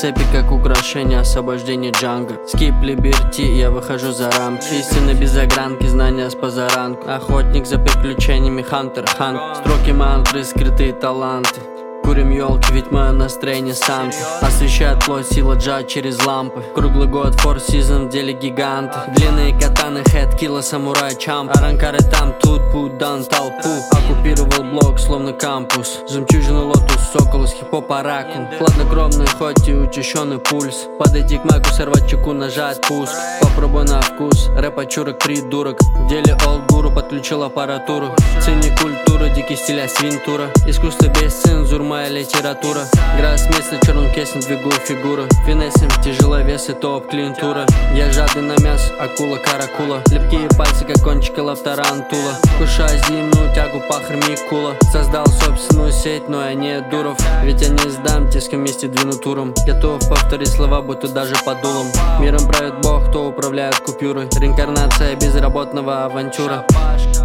Цепи как украшение, освобождение джанга. Скип либерти, я выхожу за рамки. Истины без огранки, знания с позаранку. Охотник за приключениями, хантер, хант. Строки мантры, скрытые таланты. Курим елки, ведь мое настроение самки. Освещает плоть, сила джа через лампы. Круглый год, фор сезон, в деле гиганты. Длинные катаны, хэт, килла, самурай, чамп. Аранкары там, тут путь дан толпу. Оккупировал блок, словно кампус. Жемчужина лотус, сокол из хип-хопа ракун. Хладнокровный, хоть и учащенный пульс. Подойти к маку, сорвать чеку, нажать пуск. Попробуй на вкус, рэп чурок, придурок. В деле олд гуру, подключил аппаратуру. Ценник культура, дикий стиля свинтура. Искусство без цензур, моя литература. Грас место, черным кесом двигаю фигуры. Финесом, тяжеловесы, топ клиентура. Я жадный на мясо, акула, каракула. Лепкие пальцы, как кончики лавтарантула. Кушаю зимнюю тягу, пахарь Микула. Создал собственную сеть, но я не дуров. Ведь я не сдам, те, с кем вместе двину туром. Готов повторить слова, будто даже под дулом. Миром правит Бог, кто управляет купюрой. Реинкарнация безработного авантюра.